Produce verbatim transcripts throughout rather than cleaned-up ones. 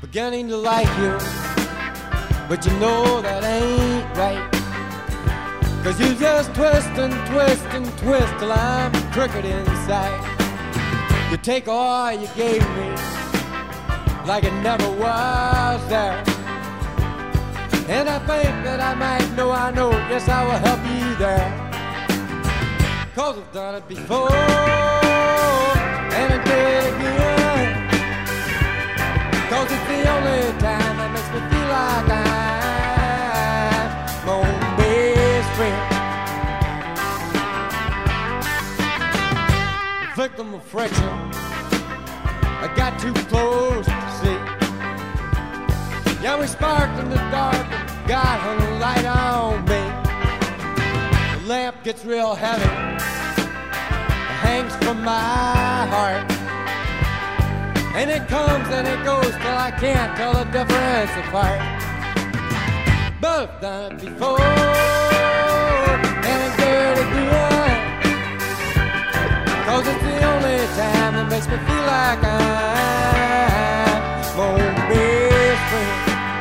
beginning to like you, but you know that ain't right. Cause you just twist and twist and twist till I'm crooked inside. You take all you gave me like it never was there. And I think that I might know, I know, yes I will help you there. Cause I've done it before, and I did it again. Cause it's the only time that makes me feel like I'm my own best friend. Victim of friction, I got too close to see. Yeah, we sparked in the dark, and God hung a light on me. The lamp gets real heavy, it hangs from my heart. And it comes and it goes till I can't tell the difference apart. But I've done it before, and I did it again. Cause it's the only time that makes me feel like I'm my own best friend.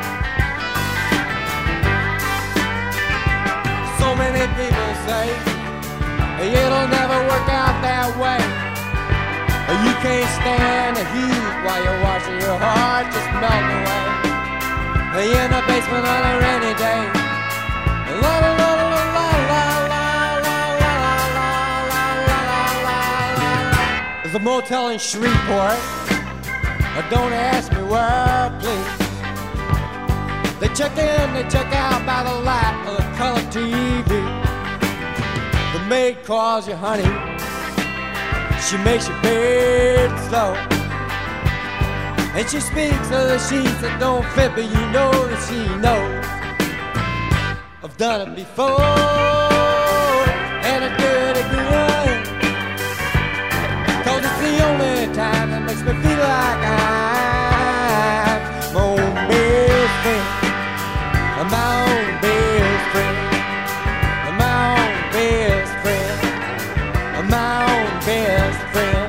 So many people say it'll never work out that way. You can't stand the heat while you're watching your heart just melt away. In the basement on a rainy day. La la la la la la la la la la la la la. There's a motel in Shreveport. Don't ask me where, please. They check in, they check out by the light of the color T V. The maid calls you honey. She makes your bed slow, and she speaks of the sheets that don't fit, but you know that she knows. I've done it before, and I do it again. Cause it's the only time that makes me feel like I'm my own best friend. I'm my own best friend. I'm my own best friend. I'm my own best friend.